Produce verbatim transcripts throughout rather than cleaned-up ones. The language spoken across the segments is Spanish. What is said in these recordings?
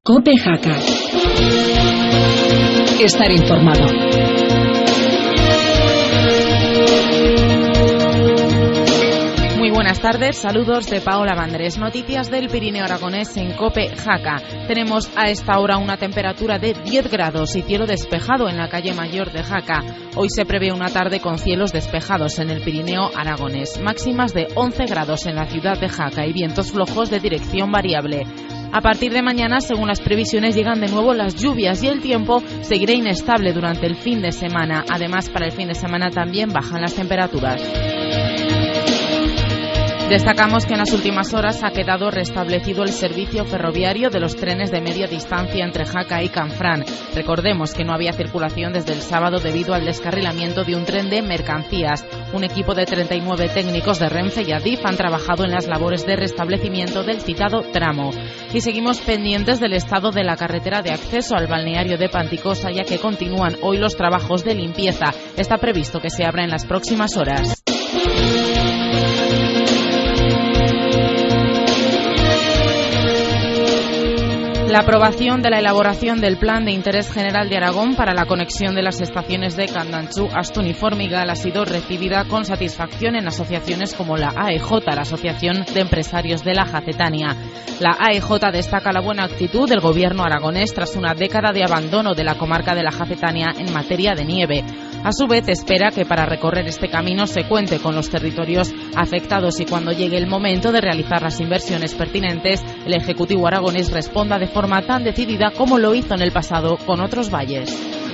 COPE Jaca. Estar informado. Muy buenas tardes, saludos de Paola Vandrés. Noticias del Pirineo Aragonés en COPE Jaca. Tenemos a esta hora una temperatura de diez grados y cielo despejado en la calle Mayor de Jaca. Hoy se prevé una tarde con cielos despejados en el Pirineo Aragonés. Máximas de once grados en la ciudad de Jaca y vientos flojos de dirección variable. A partir de mañana, según las previsiones, llegan de nuevo las lluvias y el tiempo seguirá inestable durante el fin de semana. Además, para el fin de semana también bajan las temperaturas. Destacamos que en las últimas horas ha quedado restablecido el servicio ferroviario de los trenes de media distancia entre Jaca y Canfrán. Recordemos que no había circulación desde el sábado debido al descarrilamiento de un tren de mercancías. Un equipo de treinta y nueve técnicos de Renfe y Adif han trabajado en las labores de restablecimiento del citado tramo. Y seguimos pendientes del estado de la carretera de acceso al balneario de Panticosa, ya que continúan hoy los trabajos de limpieza. Está previsto que se abra en las próximas horas. La aprobación de la elaboración del Plan de Interés General de Aragón para la conexión de las estaciones de Candanchú, Astún y Formigal ha sido recibida con satisfacción en asociaciones como la A E J, la Asociación de Empresarios de la Jacetania. La A E J destaca la buena actitud del gobierno aragonés tras una década de abandono de la comarca de la Jacetania en materia de nieve. A su vez, espera que para recorrer este camino se cuente con los territorios afectados y cuando llegue el momento de realizar las inversiones pertinentes, el Ejecutivo aragonés responda de forma tan decidida como lo hizo en el pasado con otros valles.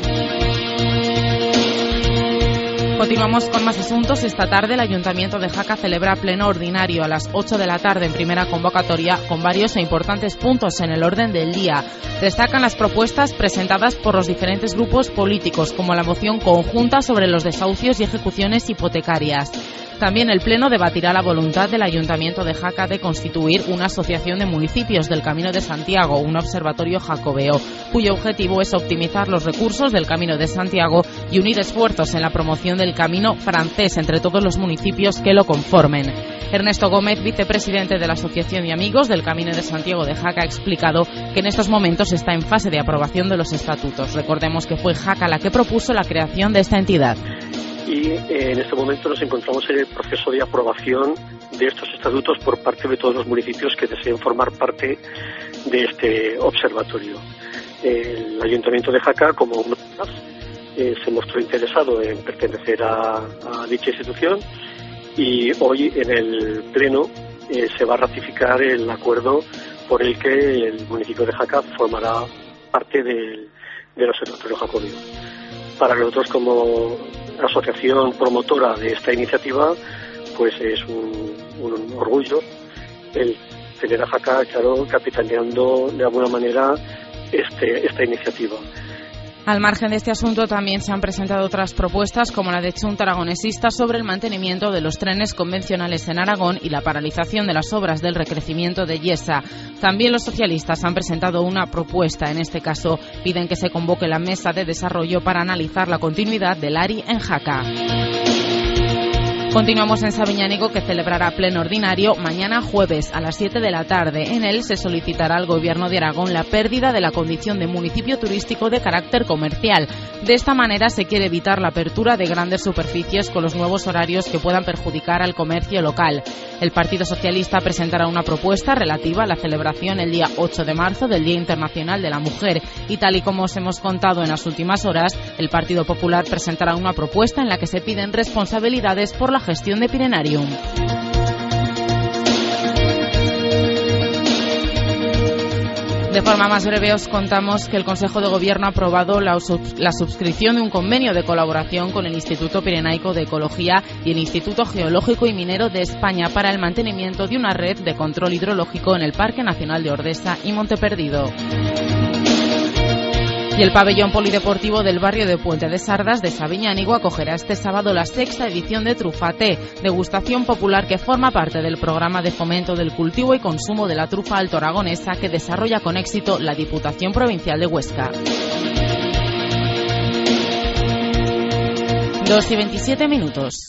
Continuamos con más asuntos. Esta tarde el Ayuntamiento de Jaca celebra pleno ordinario a las ocho de la tarde en primera convocatoria con varios e importantes puntos en el orden del día. Destacan las propuestas presentadas por los diferentes grupos políticos, como la moción conjunta sobre los desahucios y ejecuciones hipotecarias. También el Pleno debatirá la voluntad del Ayuntamiento de Jaca de constituir una asociación de municipios del Camino de Santiago, un observatorio jacobeo, cuyo objetivo es optimizar los recursos del Camino de Santiago y unir esfuerzos en la promoción del camino francés entre todos los municipios que lo conformen. Ernesto Gómez, vicepresidente de la Asociación de Amigos del Camino de Santiago de Jaca, ha explicado que en estos momentos está en fase de aprobación de los estatutos. Recordemos que fue Jaca la que propuso la creación de esta entidad. Y eh, en este momento nos encontramos en el proceso de aprobación de estos estatutos por parte de todos los municipios que deseen formar parte de este observatorio. El Ayuntamiento de Jaca, como uno de los eh, se mostró interesado en pertenecer a, a dicha institución y hoy en el Pleno eh, se va a ratificar el acuerdo por el que el municipio de Jaca formará parte del, del observatorio jacobeo. Para nosotros, como asociación promotora de esta iniciativa, pues es un, un orgullo el tener a Jaca, claro, capitaneando de alguna manera este, esta iniciativa. Al margen de este asunto también se han presentado otras propuestas como la de Chunta Aragonesista sobre el mantenimiento de los trenes convencionales en Aragón y la paralización de las obras del recrecimiento de Yesa. También los socialistas han presentado una propuesta. En este caso piden que se convoque la mesa de desarrollo para analizar la continuidad del A R I en Jaca. Continuamos en Sabiñánigo, que celebrará pleno ordinario mañana jueves a las siete de la tarde. En él se solicitará al Gobierno de Aragón la pérdida de la condición de municipio turístico de carácter comercial. De esta manera se quiere evitar la apertura de grandes superficies con los nuevos horarios que puedan perjudicar al comercio local. El Partido Socialista presentará una propuesta relativa a la celebración el día ocho de marzo del Día Internacional de la Mujer. Y tal y como os hemos contado en las últimas horas, el Partido Popular presentará una propuesta en la que se piden responsabilidades por la gestión de Pirenarium. De forma más breve os contamos que el Consejo de Gobierno ha aprobado la, la suscripción de un convenio de colaboración con el Instituto Pirenaico de Ecología y el Instituto Geológico y Minero de España para el mantenimiento de una red de control hidrológico en el Parque Nacional de Ordesa y Monteperdido. Y el pabellón polideportivo del barrio de Puente de Sardas de Sabiñánigo acogerá este sábado la sexta edición de Trufaté, degustación popular que forma parte del programa de fomento del cultivo y consumo de la trufa alto aragonesa que desarrolla con éxito la Diputación Provincial de Huesca. dos y veintisiete minutos.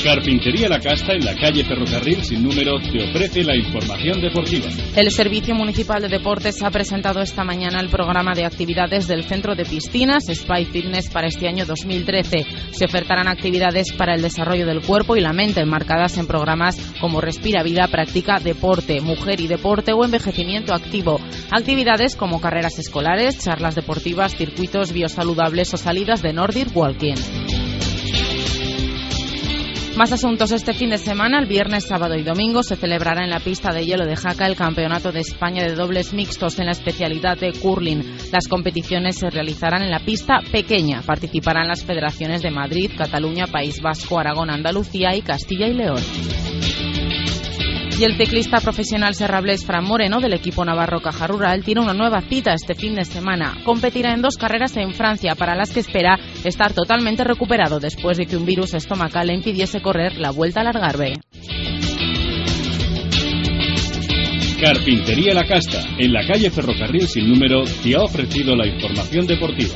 Carpintería La Casta, en la calle Ferrocarril sin número, te ofrece la información deportiva. El Servicio Municipal de Deportes ha presentado esta mañana el programa de actividades del Centro de Piscinas Spy Fitness para este año dos mil trece. Se ofertarán actividades para el desarrollo del cuerpo y la mente, enmarcadas en programas como Respira Vida, Practica Deporte, Mujer y Deporte o Envejecimiento Activo. Actividades como carreras escolares, charlas deportivas, circuitos biosaludables o salidas de Nordic Walking. Más asuntos. Este fin de semana, el viernes, sábado y domingo, se celebrará en la pista de hielo de Jaca el Campeonato de España de dobles mixtos en la especialidad de curling. Las competiciones se realizarán en la pista pequeña. Participarán las federaciones de Madrid, Cataluña, País Vasco, Aragón, Andalucía y Castilla y León. Y el ciclista profesional serrablés Fran Moreno, del equipo navarro Caja Rural, tiene una nueva cita este fin de semana. Competirá en dos carreras en Francia, para las que espera estar totalmente recuperado después de que un virus estomacal le impidiese correr la Vuelta al Algarve. Carpintería La Casta, en la calle Ferrocarril sin número, te ha ofrecido la información deportiva.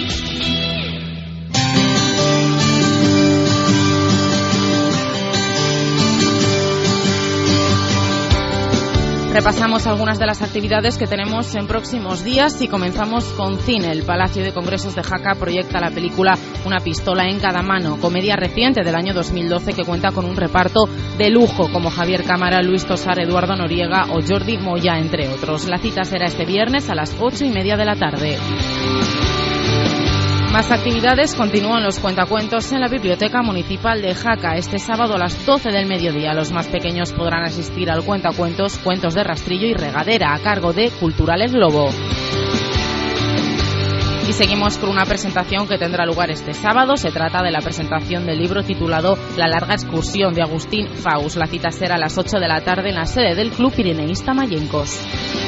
Repasamos algunas de las actividades que tenemos en próximos días y comenzamos con cine. El Palacio de Congresos de Jaca proyecta la película Una pistola en cada mano, comedia reciente del año dos mil doce que cuenta con un reparto de lujo como Javier Cámara, Luis Tosar, Eduardo Noriega o Jordi Moya, entre otros. La cita será este viernes a las ocho y media de la tarde. Más actividades. Continúan los cuentacuentos en la Biblioteca Municipal de Jaca. Este sábado a las doce del mediodía los más pequeños podrán asistir al cuentacuentos Cuentos de Rastrillo y Regadera, a cargo de Culturales Globo. Y seguimos con una presentación que tendrá lugar este sábado. Se trata de la presentación del libro titulado La larga excursión, de Agustín Faus. La cita será a las ocho de la tarde en la sede del Club Pirineísta Mallencos.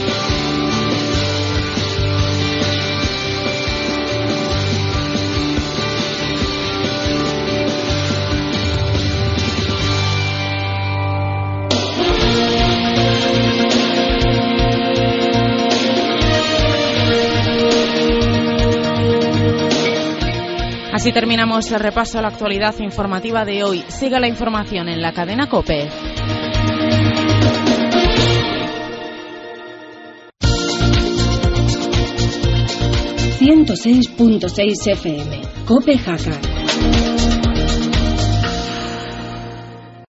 Así terminamos el repaso a la actualidad informativa de hoy. Siga la información en la cadena COPE. ciento seis punto seis F M, COPE Jaca.